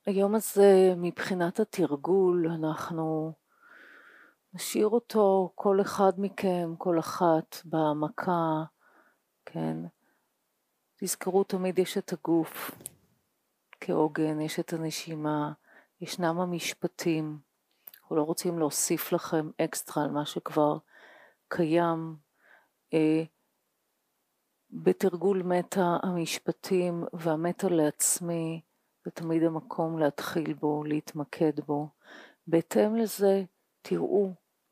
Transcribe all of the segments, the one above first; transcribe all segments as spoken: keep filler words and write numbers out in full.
היום הזה מבחינת התרגול אנחנו נשאיר אותו כל אחד מכם, כל אחת בהעמקה, כן? תזכרו תמיד יש את הגוף כעוגן, יש את הנשימה, ישנם המשפטים, אנחנו לא רוצים להוסיף לכם אקסטרה על מה שכבר קיים. אה, בתרגול מטה המשפטים והמטה לעצמי זה תמיד המקום להתחיל בו, להתמקד בו. בהתאם לזה תראו,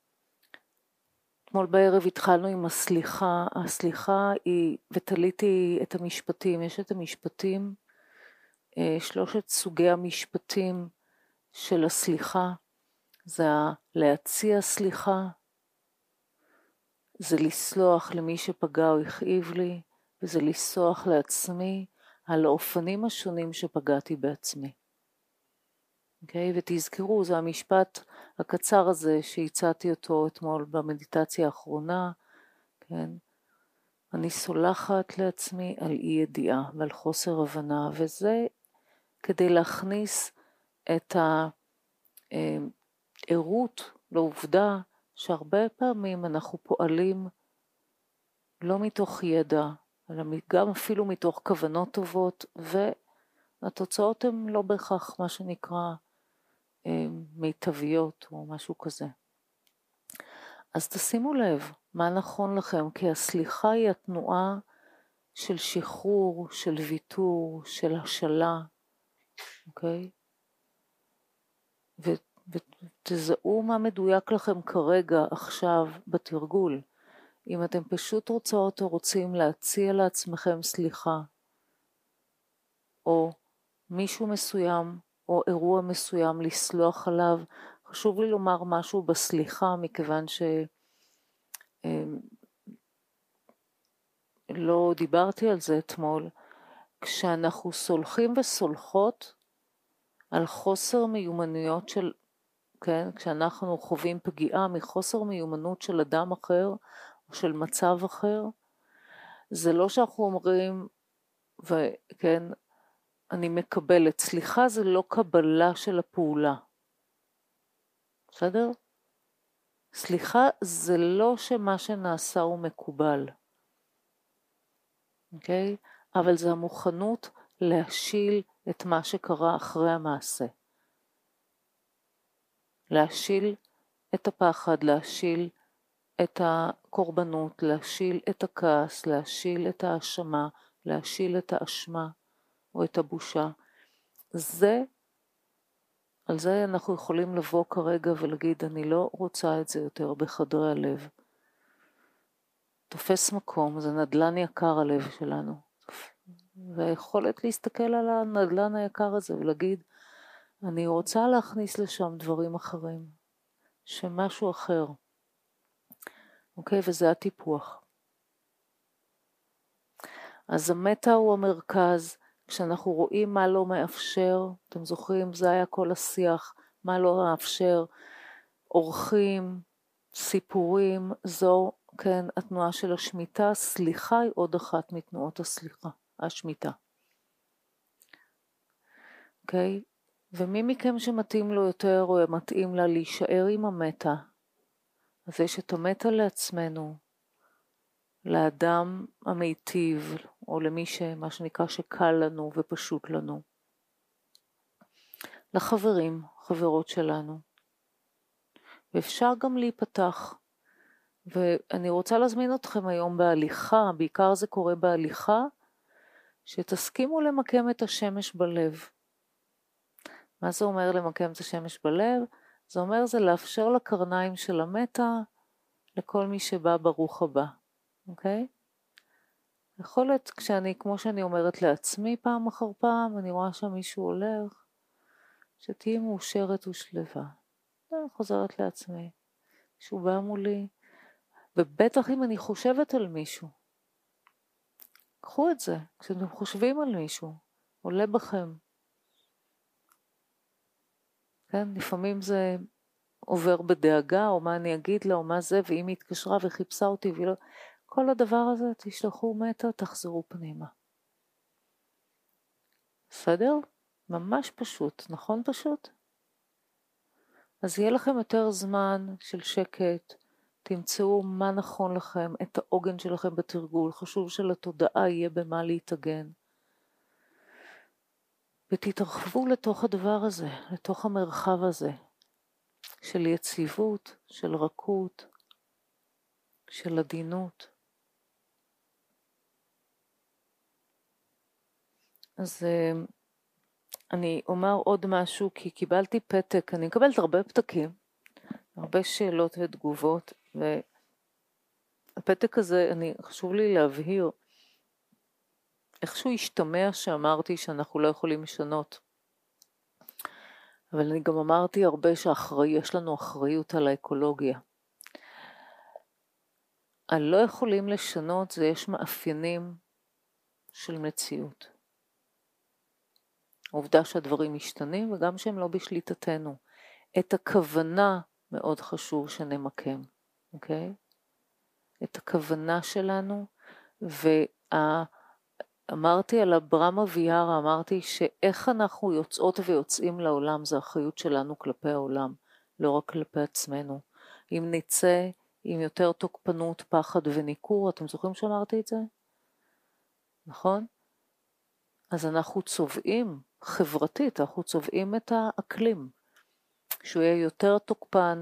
אתמול בערב התחלנו עם הסליחה, הסליחה היא, ותליתי את המשפטים, יש את המשפטים, שלושת סוגי המשפטים של הסליחה, זה להציע סליחה, זה לסלוח למי שפגע או הכאיב לי, וזה לסלוח לעצמי על האופנים השונים שפגעתי בעצמי. אוקיי? ותזכרו, זה המשפט הקצר הזה שהצעתי אותו אתמול במדיטציה האחרונה, כן? אני סולחת לעצמי על אי ידיעה ועל חוסר הבנה, וזה כדי להכניס את הערות לעובדה שהרבה פעמים אנחנו פועלים לא מתוך ידע, אלא גם אפילו מתוך כוונות טובות, והתוצאות הן לא בהכרח מה שנקרא מיטביות או משהו כזה. אז תשימו לב מה נכון לכם, כי הסליחה היא התנועה של שחרור, של ויתור, של השלה, אוקיי? ותזהו מה מדויק לכם כרגע, עכשיו, בתרגול. אם אתם פשוט רוצות או רוצים להציע לעצמכם סליחה, או מישהו מסוים, או אירוע מסוים לסלוח עליו, חשוב לי לומר משהו בסליחה, מכיוון ש... לא דיברתי על זה אתמול, כשאנחנו סולחים וסולחות על חוסר מיומנויות של, כן, כשאנחנו חווים פגיעה מחוסר מיומנות של אדם אחר, או של מצב אחר, זה לא שאנחנו אומרים, וכן, אני מקבלת, סליחה זה לא קבלה של הפעולה, בסדר? סליחה זה לא שמה שנעשה הוא מקובל, אוקיי? אבל זה המוכנות להשיל את מה שקרה אחרי המעשה. להשיל את הפחד, להשיל את הקורבנות, להשיל את הכעס, להשיל את האשמה, להשיל את האשמה או את הבושה. זה, על זה אנחנו יכולים לבוא כרגע ולהגיד, אני לא רוצה את זה יותר בחדרי הלב. תופס מקום, זה נדלן יקר הלב שלנו. והיכולת להסתכל על הנדלן היקר הזה ולהגיד, אני רוצה להכניס לשם דברים אחרים, שמשהו אחר. אוקיי, וזה הטיפוח. אז המטה הוא המרכז, כשאנחנו רואים מה לא מאפשר, אתם זוכרים, זה היה כל השיח, מה לא מאפשר, אורחים, סיפורים, זו, כן, התנועה של השמיטה, סליחה היא עוד אחת מתנועות הסליחה, השמיטה. אוקיי? ומי מכם שמתאים לו יותר או מתאים לה להישאר עם המטה, אז יש את המטה לעצמנו, לאדם המיטיב, או למי שמה שנקרא שקל לנו ופשוט לנו. לחברים, חברות שלנו. ואפשר גם להיפתח. ואני רוצה להזמין אתכם היום בהליכה, בעיקר זה קורה בהליכה, שתסכימו למקם את השמש בלב. מה זה אומר למקם את השמש בלב? זה אומר זה לאפשר לקרניים של המטה, לכל מי שבא ברוך הבא. אוקיי? יכול להיות כשאני, כמו שאני אומרת לעצמי פעם אחר פעם, אני רואה שם מישהו הולך, שתהי מאושרת ושלווה. אני חוזרת לעצמי. מישהו בא מולי, ובטח אם אני חושבת על מישהו. קחו את זה, כשאתם חושבים על מישהו, עולה בכם. כן, לפעמים זה עובר בדאגה, או מה אני אגיד לה, או מה זה, ואם היא התקשרה וחיפשה אותי, ולא... כל הדבר הזה, תשלחו מטה, תחזרו פנימה. בסדר? ממש פשוט, נכון פשוט? אז יהיה לכם יותר זמן של שקט, תמצאו מה נכון לכם, את העוגן שלכם בתרגול, חשוב שלתודעה יהיה במה להתאגן. ותתרחבו לתוך הדבר הזה, לתוך המרחב הזה, של יציבות, של רכות, של עדינות. אז אני אומר עוד משהו, כי קיבלתי פתק, אני מקבלת הרבה פתקים, הרבה שאלות ותגובות, והפתק הזה, אני, חשוב לי להבהיר, איכשהו השתמע שאמרתי שאנחנו לא יכולים לשנות. אבל אני גם אמרתי הרבה שיש לנו אחריות על האקולוגיה. הלא יכולים לשנות זה יש מאפיינים של מציאות. העובדה שהדברים משתנים וגם שהם לא בשליטתנו. את הכוונה מאוד חשוב שנמקם, אוקיי? את הכוונה שלנו, ואמרתי על אברמה ויארה, אמרתי שאיך אנחנו יוצאות ויוצאים לעולם, זה אחריות שלנו כלפי העולם, לא רק כלפי עצמנו. אם נצא עם יותר תוקפנות, פחד וניכור, אתם זוכרים שאמרתי את זה? נכון? אז אנחנו צובעים, חברתית, אנחנו צובעים את האקלים, שהוא יהיה יותר תוקפן,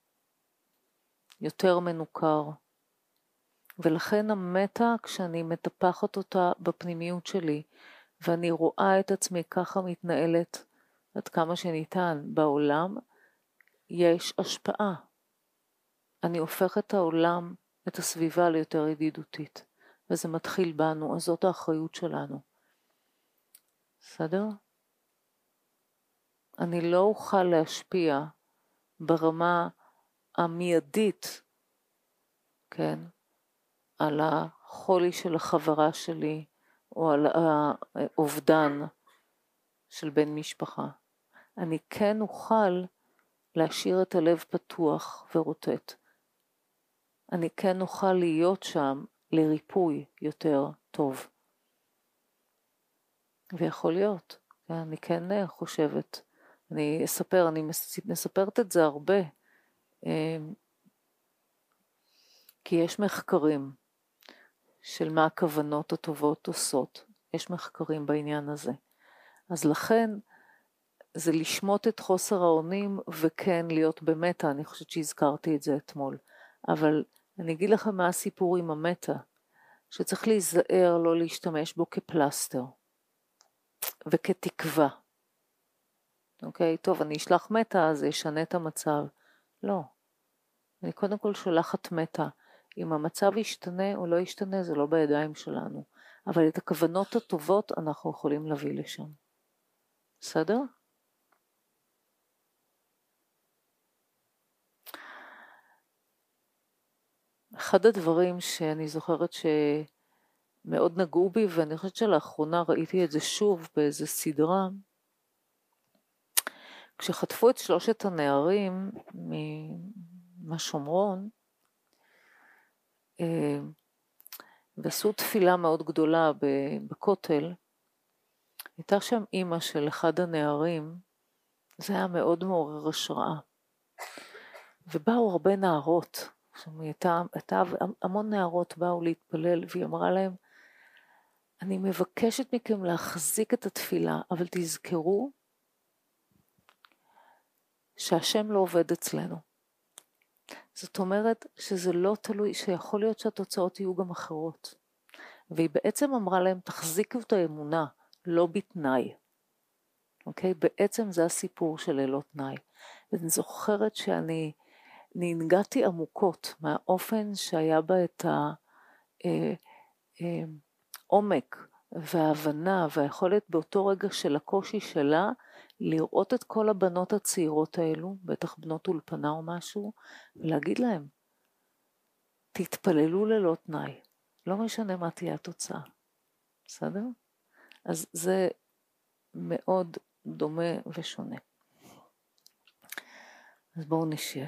יותר מנוכר, ולכן המטה, כשאני מטפחת אותה בפנימיות שלי, ואני רואה את עצמי ככה מתנהלת עד כמה שניתן בעולם, יש השפעה. אני הופכת את העולם, את הסביבה ליותר ידידותית, וזה מתחיל בנו, אז זאת האחריות שלנו. בסדר? אני לא אוכל להשפיע ברמה המיידית, כן, על החולי של החברה שלי, או על האובדן של בן משפחה. אני כן אוכל להשאיר את הלב פתוח ורוטט. אני כן אוכל להיות שם לריפוי יותר טוב. ויכול להיות, אני כן חושבת, אני אספר, אני מספרת את זה הרבה, כי יש מחקרים של מה הכוונות הטובות עושות, יש מחקרים בעניין הזה. אז לכן זה לשמוט את חוסר האונים וכן להיות במטה, אני חושבת שהזכרתי את זה אתמול. אבל אני אגיד לכם מה הסיפור עם המטה, שצריך להיזהר לא להשתמש בו כפלסטר וכתקווה. אוקיי, טוב, אני אשלח מטה, אז ישנה את המצב. לא. אני קודם כל שולחת מטה. אם המצב ישתנה או לא ישתנה, זה לא בידיים שלנו. אבל את הכוונות הטובות אנחנו יכולים להביא לשם. בסדר? אחד הדברים שאני זוכרת שמאוד נגעו בי, ואני חושבת שלאחרונה ראיתי את זה שוב באיזה סדרה, כשחטפו את שלושת הנערים מהשומרון, ועשו תפילה מאוד גדולה בכותל, הייתה שם אימא של אחד הנערים, זה היה מאוד מעורר השראה, ובאו הרבה נערות, הייתה, הייתה, המון נערות באו להתפלל, והיא אמרה להם, אני מבקשת מכם להחזיק את התפילה, אבל תזכרו שהשם לא עובד אצלנו. זאת אומרת שזה לא תלוי, שיכול להיות שהתוצאות יהיו גם אחרות. והיא בעצם אמרה להם, תחזיקו את האמונה, לא בתנאי. אוקיי? בעצם זה הסיפור של ללא תנאי. ואני זוכרת שאני ננגעתי עמוקות מהאופן שהיה בה את העומק וההבנה והיכולת באותו רגע של הקושי שלה, לראות את כל הבנות הצעירות האלו, בטח בנות אולפנה או משהו, ולהגיד להם, תתפללו ללא תנאי, לא משנה מה תהיה התוצאה. בסדר? אז זה מאוד דומה ושונה. אז בואו נשב.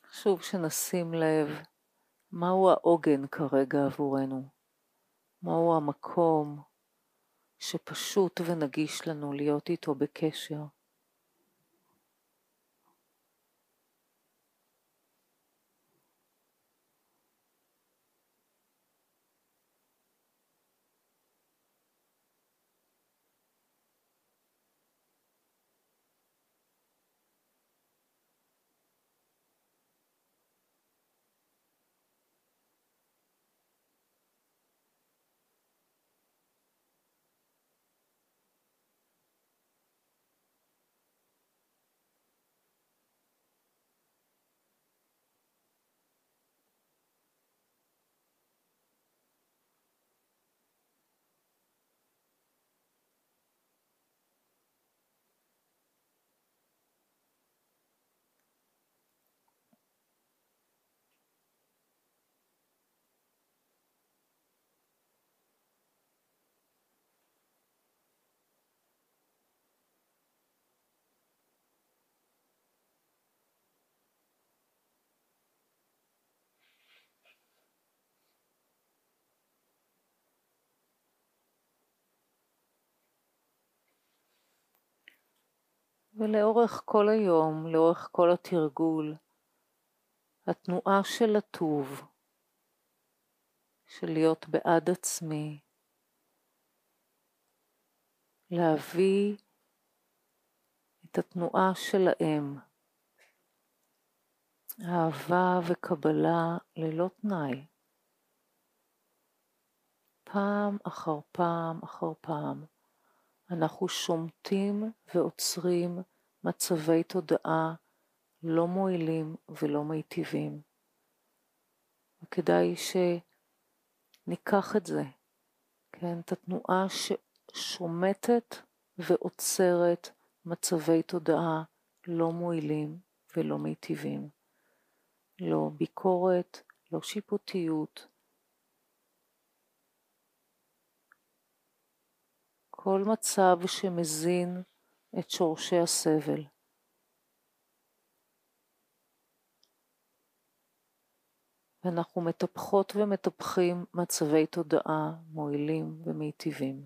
חשוב שנשים לב מהו העוגן כרגע עבורנו, מהו המקום שפשוט ונגיש לנו להיות איתו בקשר. ולאורך כל היום, לאורך כל התרגול, התנועה של הטוב, של להיות בעד עצמי, להביא את התנועה שלהם, אהבה וקבלה ללא תנאי, פעם אחר פעם אחר פעם, אנחנו שומטים ועוצרים מצבי תודעה לא מועילים ולא מיטיבים. וכדאי שניקח את זה, כן, את התנועה ששומטת ועוצרת מצבי תודעה לא מועילים ולא מיטיבים. לא ביקורת, לא שיפוטיות. כל מצב שמזין את שורשי הסבל. ואנחנו מטפחות ומטפחים מצבי תודעה מועילים ומיטיבים.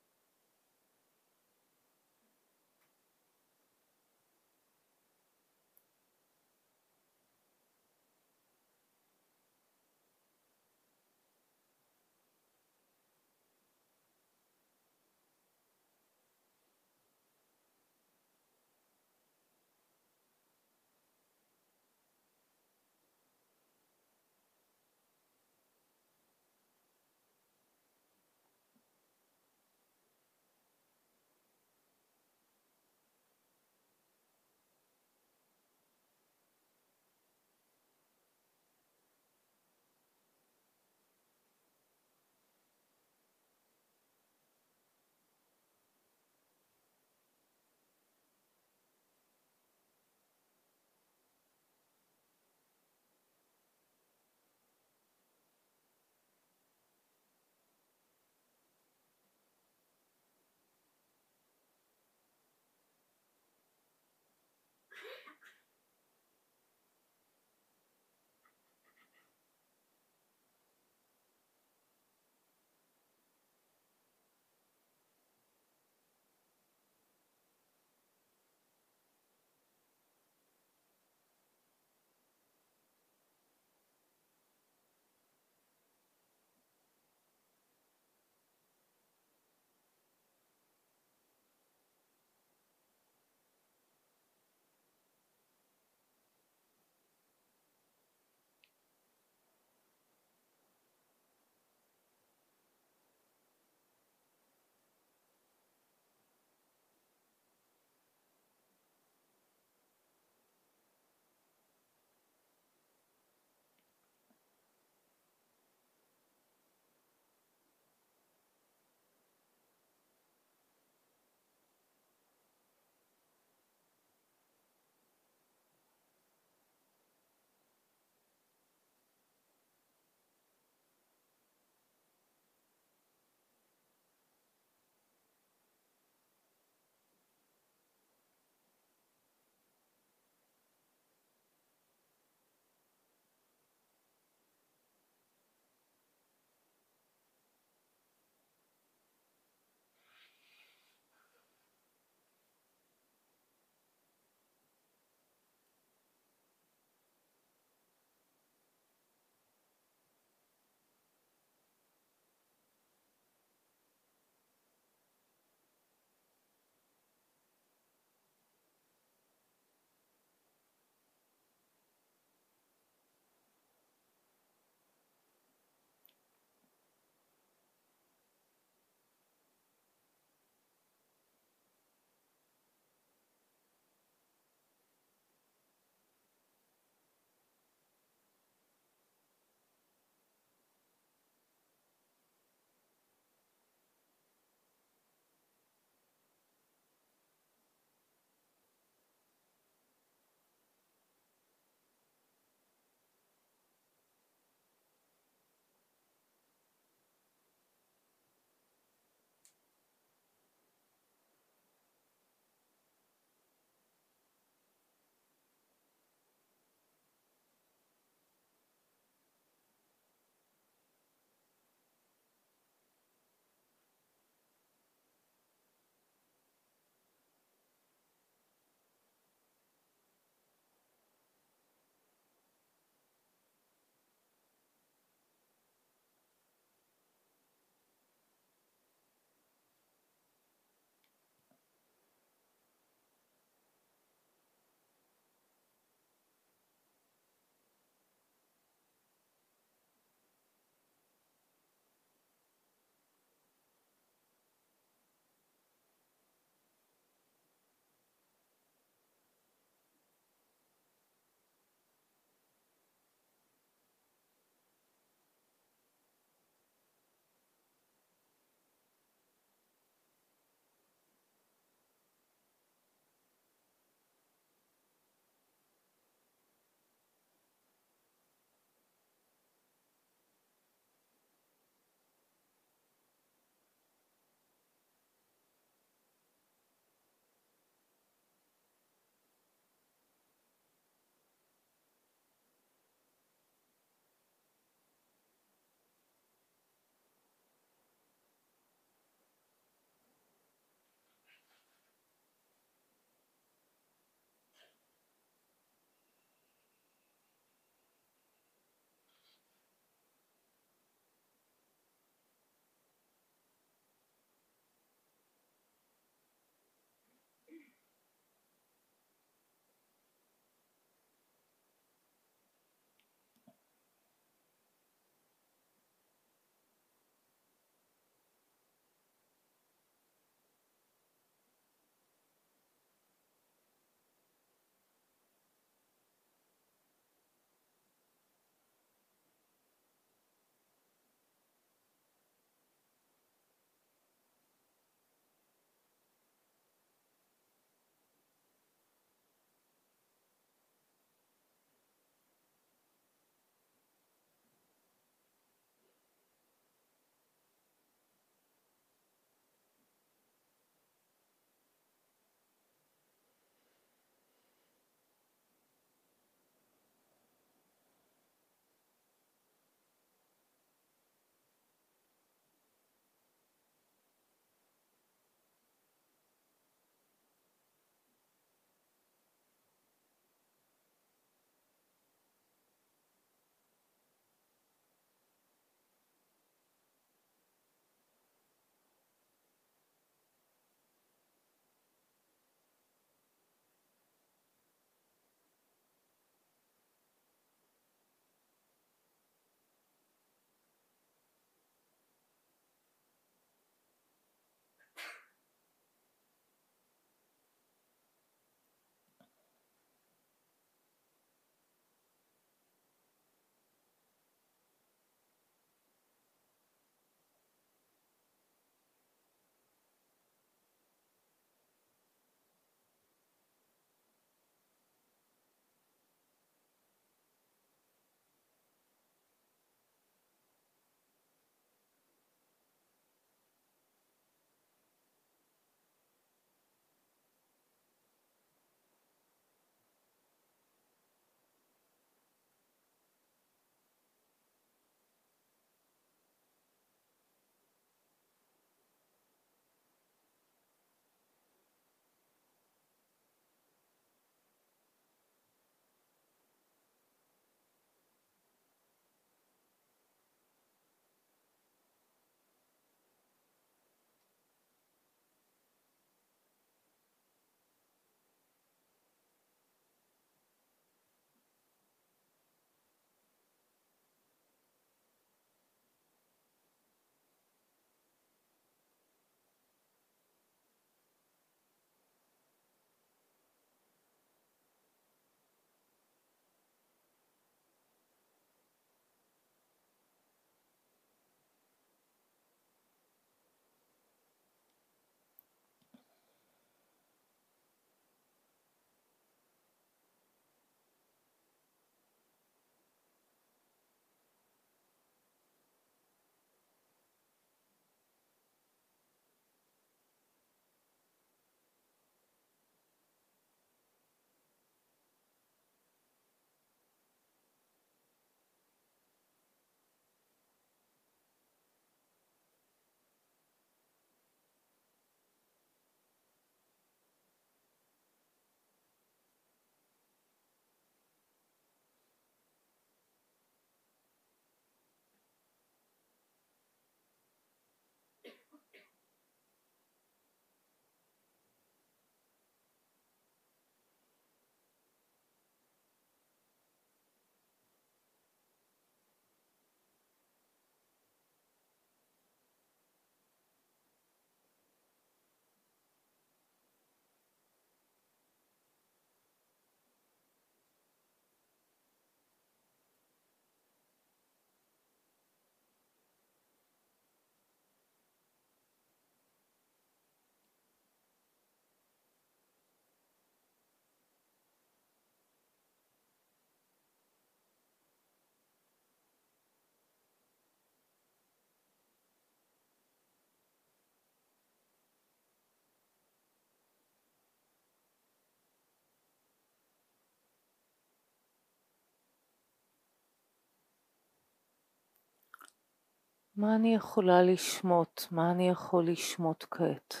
מה אני יכולה לשמוט? מה אני יכול לשמוט כעת?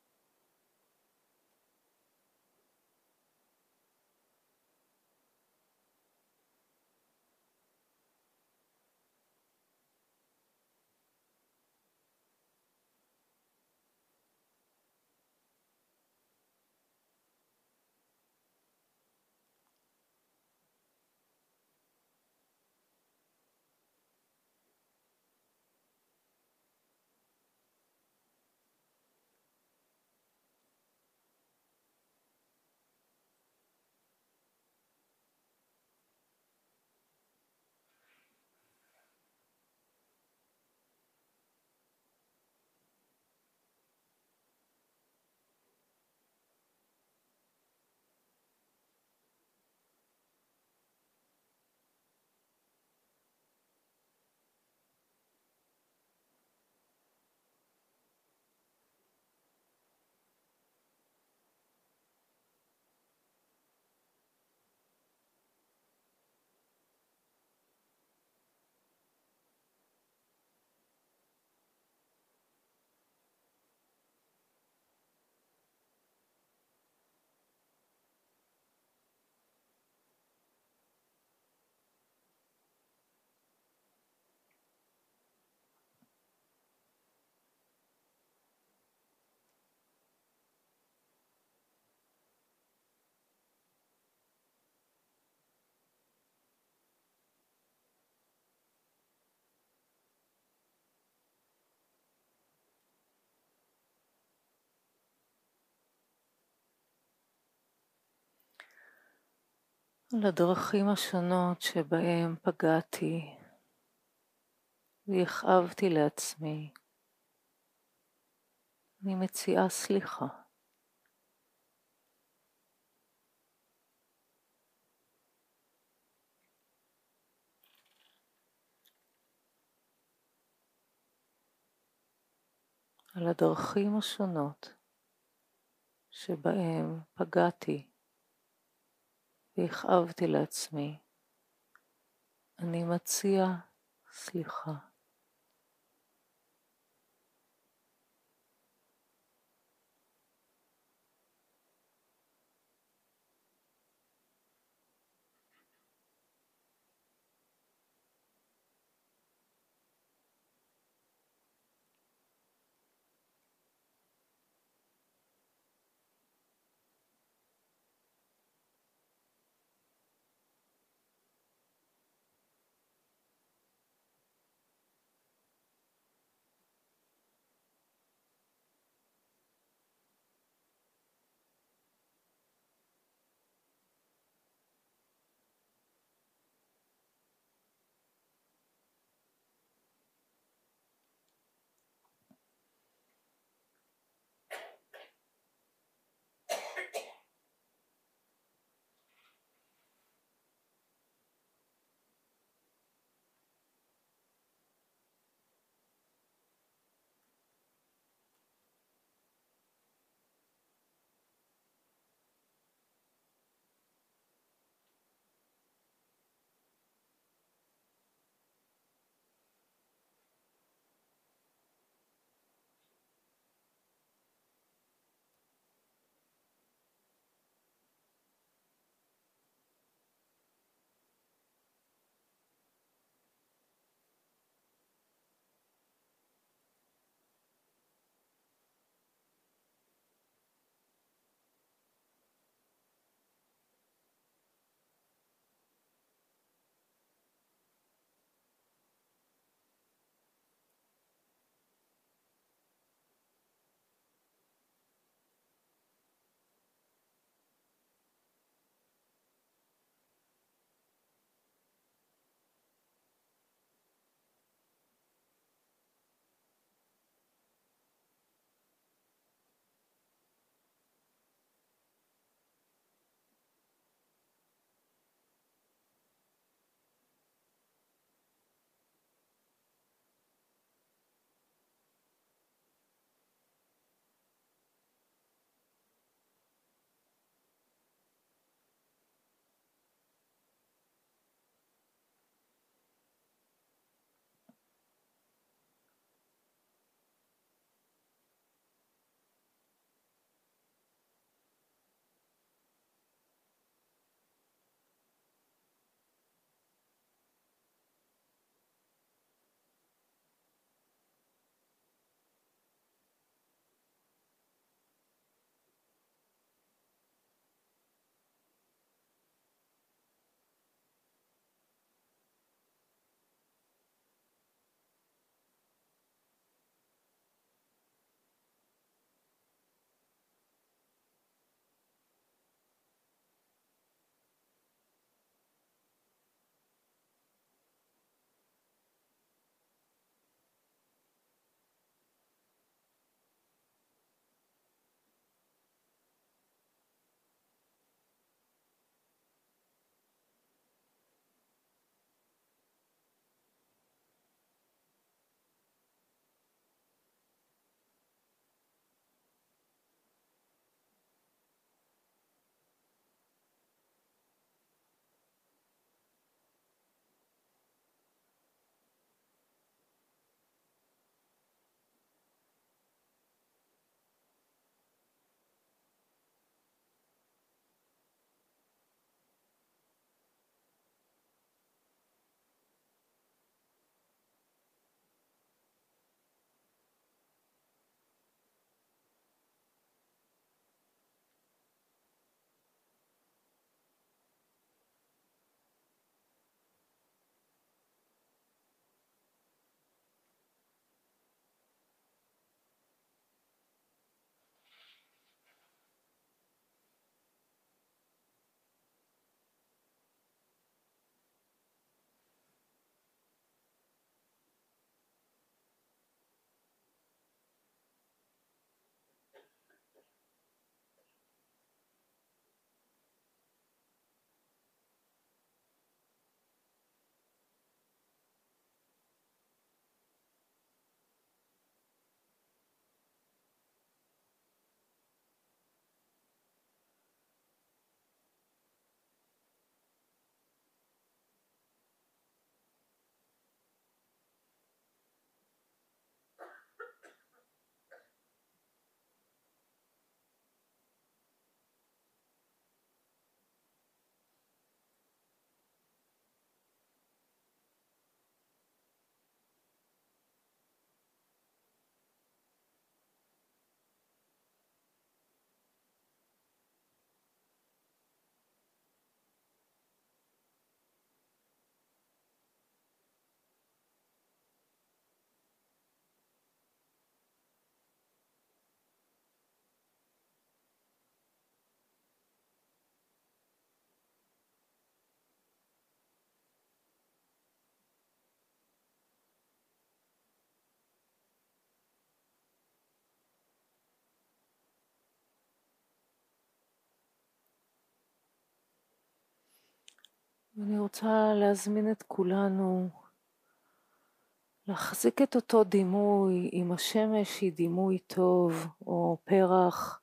לדרכים השונות שבהם פגעתי והכאבתי לעצמי, אני מציעה סליחה. על הדרכים השונות שבהם פגעתי והכאבתי לעצמי, אני מציע סליחה. אני רוצה להזמין את כולנו להחזיק את אותו דימוי, אם השמש היא דימוי טוב או פרח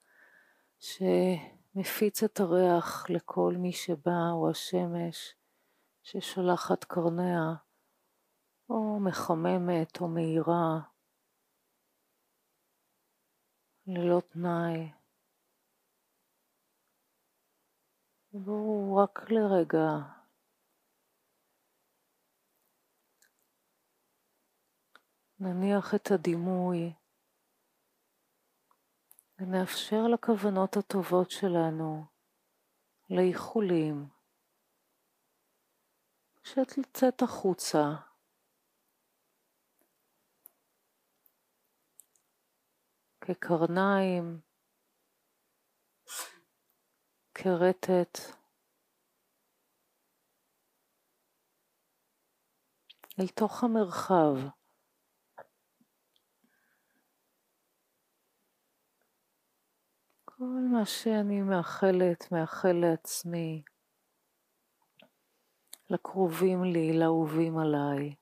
שמפיץ את הריח לכל מי שבא, או השמש ששולחת קרניה, או מחממת או מהירה, ללא תנאי. בואו רק לרגע נניח את הדימוי ונאפשר לכוונות הטובות שלנו, לאיחולים, פשוט לצאת החוצה. כקרניים, כרטט, אל תוך המרחב. כל מה שאני מאחלת, מאחל לעצמי, לקרובים לי, לאהובים עליי.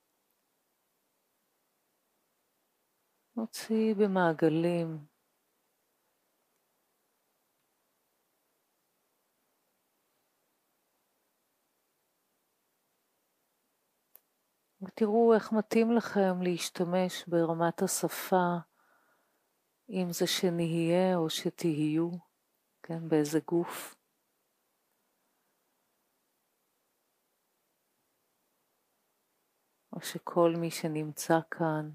נוציא במעגלים. ותראו איך מתאים לכם להשתמש ברמת השפה, אם זה שנהיה או שתהיו, כן, באיזה גוף. או שכל מי שנמצא כאן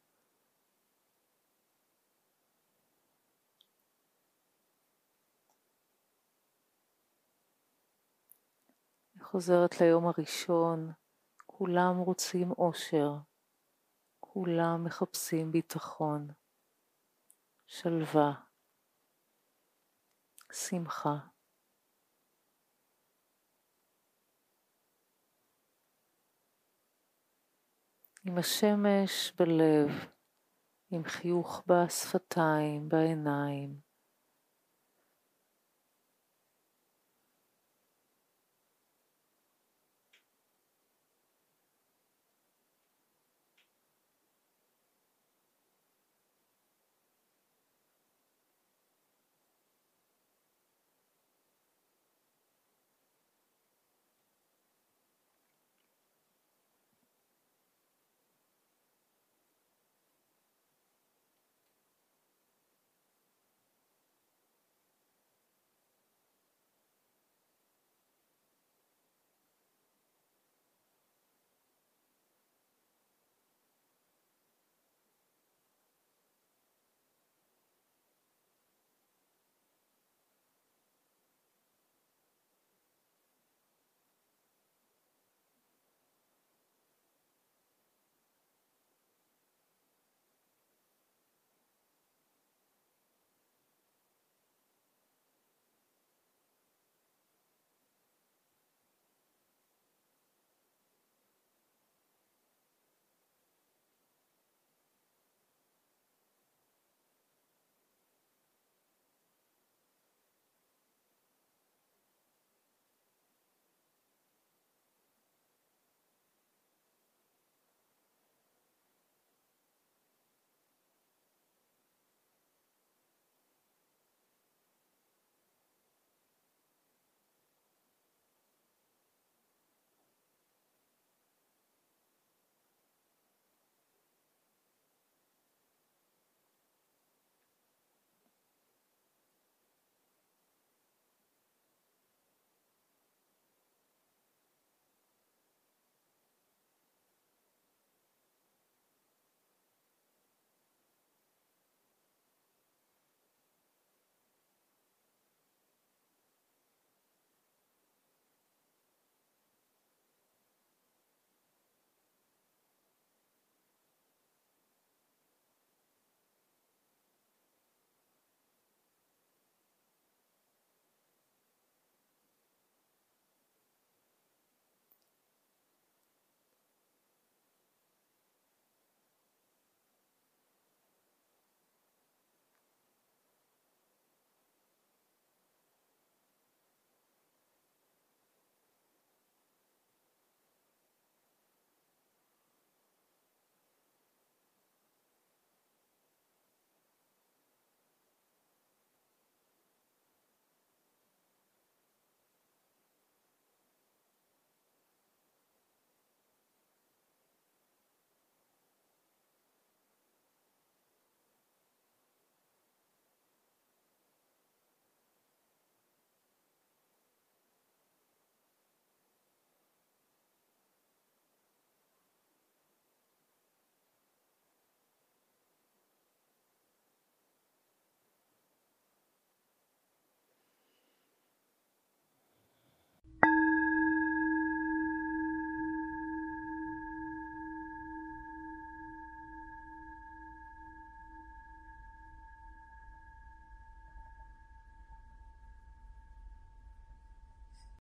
חוזרת ליום הראשון, כולם רוצים אושר, כולם מחפשים ביטחון, שלווה, שמחה. עם השמש בלב, עם חיוך בשפתיים, בעיניים,